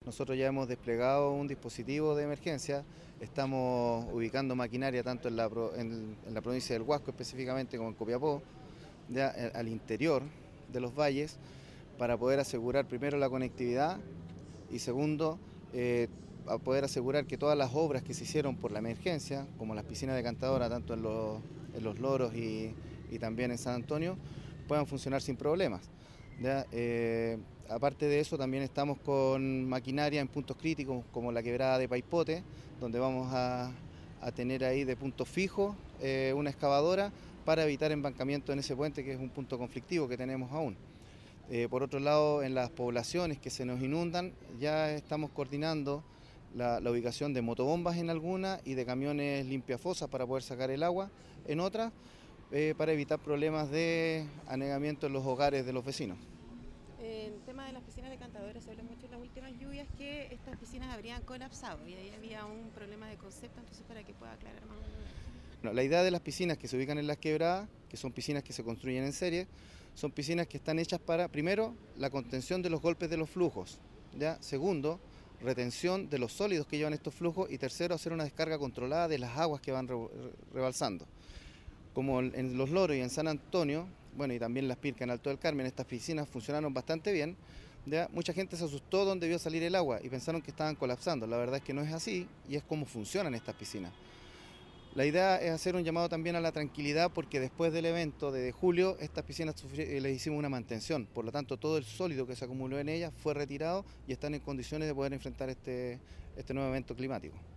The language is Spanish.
Nosotros ya hemos desplegado un dispositivo de emergencia, estamos ubicando maquinaria tanto en la provincia del Huasco específicamente como en Copiapó, ya al interior de los valles, para poder asegurar primero la conectividad y segundo, a poder asegurar que todas las obras que se hicieron por la emergencia, como las piscinas decantadoras, tanto en los Loros y también en San Antonio, puedan funcionar sin problemas. ¿Ya? Aparte de eso, también estamos con maquinaria en puntos críticos, como la quebrada de Paipote, donde vamos a tener ahí de punto fijo una excavadora para evitar embancamiento en ese puente, que es un punto conflictivo que tenemos aún. Por otro lado, en las poblaciones que se nos inundan, ya estamos coordinando la ubicación de motobombas en algunas y de camiones limpiafosas para poder sacar el agua en otras, para evitar problemas de anegamiento en los hogares de los vecinos. El tema de las piscinas decantadoras se habla mucho en las últimas lluvias que estas piscinas habrían colapsado y ahí había un problema de concepto, entonces para que pueda aclarar más o menos eso. No, la idea de las piscinas que se ubican en las quebradas, que son piscinas que se construyen en serie, son piscinas que están hechas para, primero, la contención de los golpes de los flujos, ¿ya? Segundo, retención de los sólidos que llevan estos flujos y tercero, hacer una descarga controlada de las aguas que van rebalsando. Como en Los Loros y en San Antonio, bueno, y también Las Pircas en Alto del Carmen, estas piscinas funcionaron bastante bien. ¿Ya? Mucha gente se asustó donde vio salir el agua y pensaron que estaban colapsando. La verdad es que no es así y es como funcionan estas piscinas. La idea es hacer un llamado también a la tranquilidad porque después del evento de julio estas piscinas les hicimos una mantención, por lo tanto todo el sólido que se acumuló en ellas fue retirado y están en condiciones de poder enfrentar este nuevo evento climático.